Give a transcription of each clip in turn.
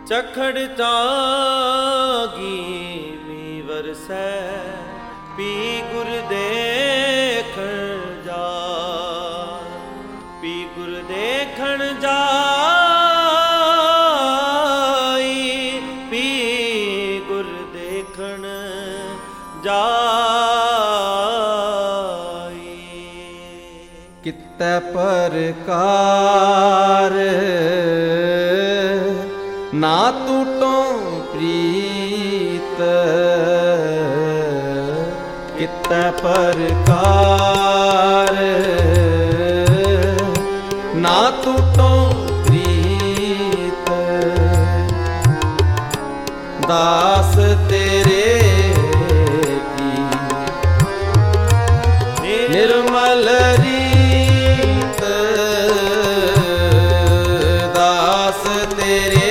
ਚਖੜ ਚਾਗੀ ਮੀ ਵਰਸੈ ਪੀ ਗੁਰ ਦੇਖਣ ਜਾ, ਪੀ ਗੁਰ ਦੇਖਣ ਜਾਈ, ਪੀ ਗੁਰ ਦੇਖਣ ਜਾਈ। ਕਿਤੈ ਪ੍ਰਕਾਰ ਨਾ ਟੂਟੋ ਪ੍ਰੀਤ, ਕਿਤੈ ਪ੍ਰਕਾਰ ਨਾ ਟੂਟੋ ਪ੍ਰੀਤ। ਦਾਸ ਤੇਰੇ ਕੀ ਨਿਰਮਲ ਰੀਤ, ਦਾਸ ਤੇਰੇ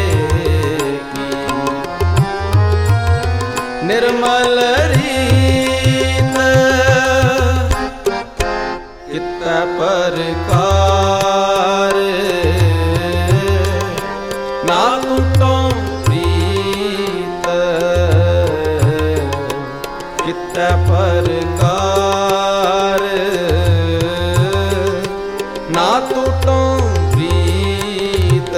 ਨਿਰਮਲ ਰੀਤ। ਕਿਤੈ ਪ੍ਰਕਾਰ ਨਾ ਟੂਟੋ ਪ੍ਰੀਤ, ਕਿਤੈ ਪ੍ਰਕਾਰ ਨਾ ਟੂਟੋ ਪ੍ਰੀਤ।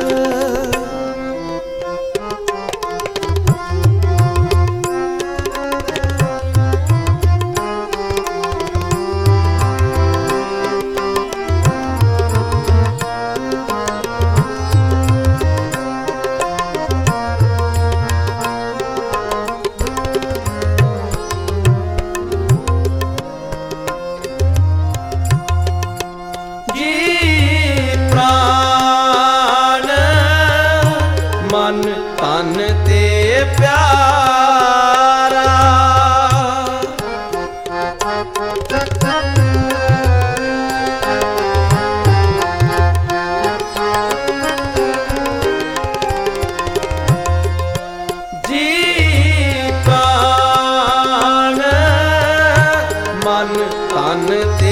ਮਨ ਤਨ ਤੇ ਪਿਆਰਾ, ਜੀ ਪ੍ਰਾਣ ਮਨ ਤਨ ਤੇ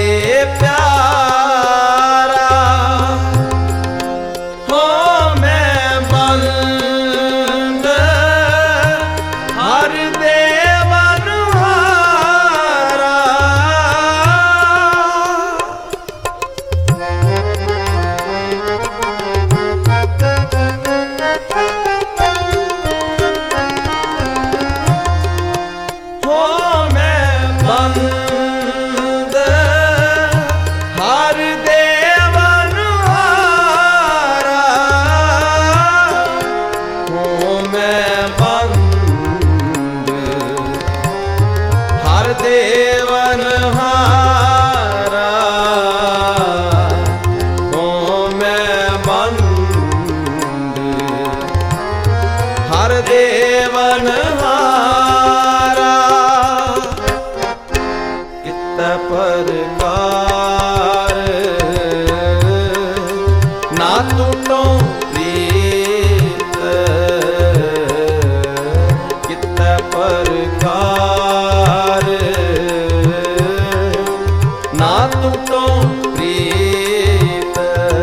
ਪਿਆਰਾ। ਹੋ ਮੈਂ ਬੰਦ ਹਰ ਦੇਵਨ ਹਾਰਾ, ਹੋ ਮੈਂ ਬੰਦ ਹਰ ਦੇਵਨ ਹਾਰਾ, ਹੋ ਮੈਂ ਬੰਦ ਹਰ ਦੇਵਨ ਹਾਰਾ, ਹੋ ਮੈਂ ਬੰਦ ਹਰ ਦੇਵਨ ਹਾਰਾ। ਕਿਤੈ ਪ੍ਰਕਾਰ ਨਾ ਟੂਟੋ ਪ੍ਰੀਤ, ਕਿਤੈ ਪ੍ਰਕਾਰ ਨਾ ਟੂਟੋ ਪ੍ਰੀਤ।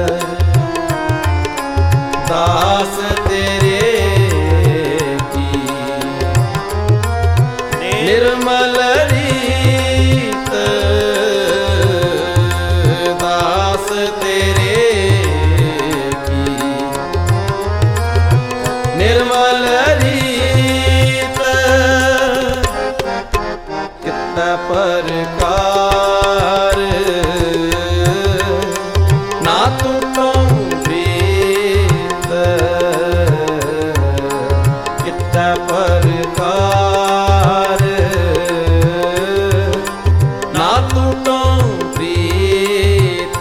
ਦਾਸ ਤੇਰੇ ਕੀ ਨਿਰਮਲ ਰੀਤ, ਦਾਸ ਤੇਰੇ ਕੀ ਨਿਰਮਲ ਰੀਤ। ਕਿਤੈ ਪ੍ਰਕਾਰ ਨਾ ਟੂਟੋ ਪ੍ਰੀਤ, ਕਿਤੈ ਪ੍ਰਕਾਰ ਨਾ ਟੂਟੋ ਪ੍ਰੀਤ।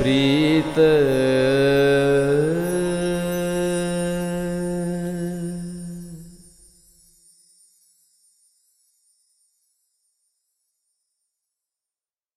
ਪ੍ਰੀਤ